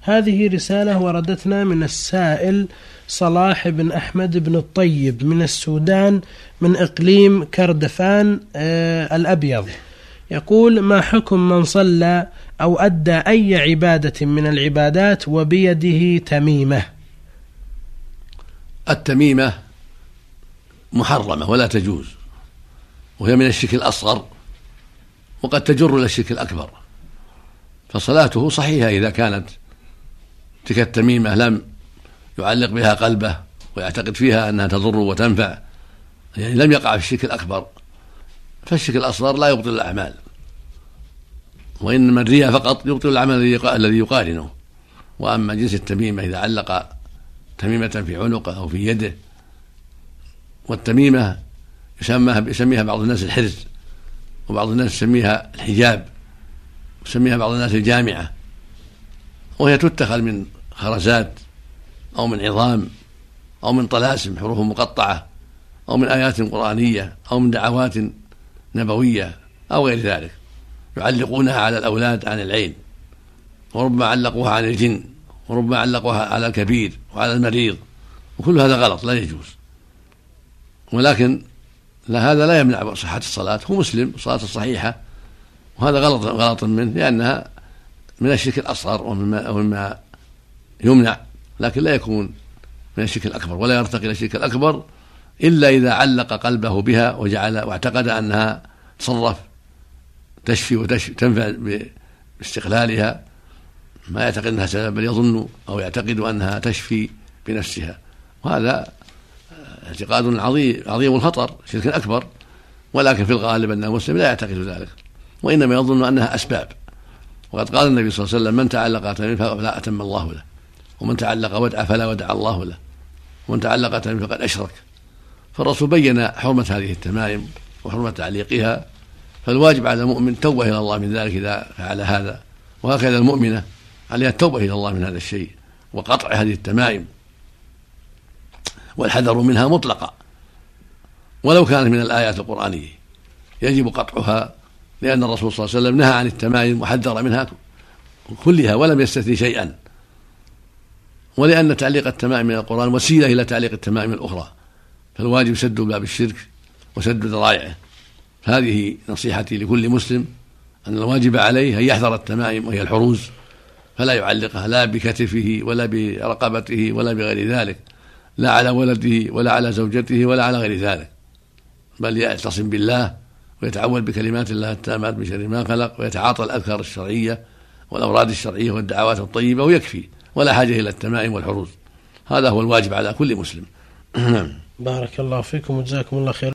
هذه رسالة وردتنا من السائل صلاح بن أحمد بن الطيب من السودان من إقليم كردفان الأبيض. يقول: ما حكم من صلى أو أدى أي عبادة من العبادات وبيده تميمة؟ التميمة محرمة ولا تجوز، وهي من الشرك الأصغر، وقد تجر إلى الشرك الأكبر، فصلاته صحيحة إذا كانت تلك التميمة لم يعلق بها قلبه ويعتقد فيها أنها تضر وتنفع، يعني لم يقع في الشرك الأكبر. فالشرك الأصغر لا يبطل الأعمال، وإنما الرياء فقط يبطل العمل الذي يقارنه. وأما جنس التميمة إذا علق تميمة في عنقه أو في يده، والتميمة يسميها بعض الناس الحرز، وبعض الناس يسميها الحجاب، يسميها بعض الناس الجامعة، وهي تتخذ من خرزات أو من عظام أو من طلاسم حروف مقطعة أو من آيات قرآنية أو من دعوات نبوية أو غير ذلك، يعلقونها على الأولاد عن العين، وربما علقوها عن الجن، وربما علقوها على الكبير وعلى المريض، وكل هذا غلط لا يجوز. ولكن هذا لا يمنع صحة الصلاة، هو مسلم صلاة الصحيحة، وهذا غلط منه لأنها من الشرك الأصغر ومما يمنع، لكن لا يكون من الشرك الأكبر، ولا يرتقي إلى الشرك الأكبر إلا إذا علق قلبه بها واعتقد أنها تصرف تشفي وتنفع باستقلالها، ما يعتقد أنها سبب، بل يظن أو يعتقد أنها تشفي بنفسها، وهذا اعتقاد عظيم الخطر، شرك أكبر. ولكن في الغالب أن المسلم لا يعتقد ذلك، وإنما يظن أنها أسباب. وقد قال النبي صلى الله عليه وسلم: من تعلق تميم فلا أتم الله له، ومن تعلق ودعة فلا ودع الله له، ومن تعلق تميم فقد أشرك. فالرسول بين حرمة هذه التمائم وحرمة تعليقها، فالواجب على المؤمن التوبة إلى الله من ذلك إذا فعل هذا، وهكذا المؤمنة عليها التوبة إلى الله من هذا الشيء وقطع هذه التمائم والحذر منها مطلقا، ولو كانت من الآيات القرآنية يجب قطعها، لأن الرسول صلى الله عليه وسلم نهى عن التمائم وحذر منها كلها ولم يستثني شيئا، ولأن تعليق التمائم من القرآن وسيلة إلى تعليق التمائم الأخرى، فالواجب سد باب الشرك وسد ذرائعه. هذه نصيحتي لكل مسلم، أن الواجب عليه أن يحذر التمائم وهي الحروز، فلا يعلقها لا بكتفه ولا برقبته ولا بغير ذلك، لا على ولده ولا على زوجته ولا على غير ذلك، بل يعتصم بالله ويتعوذ بكلمات الله التامات من شر ما خلق، ويتعاطى الأذكار الشرعية والأوراد الشرعية والدعوات الطيبة، ويكفي، ولا حاجة إلى التمائم والحروز. هذا هو الواجب على كل مسلم. بارك الله فيكم وجزاكم الله خير.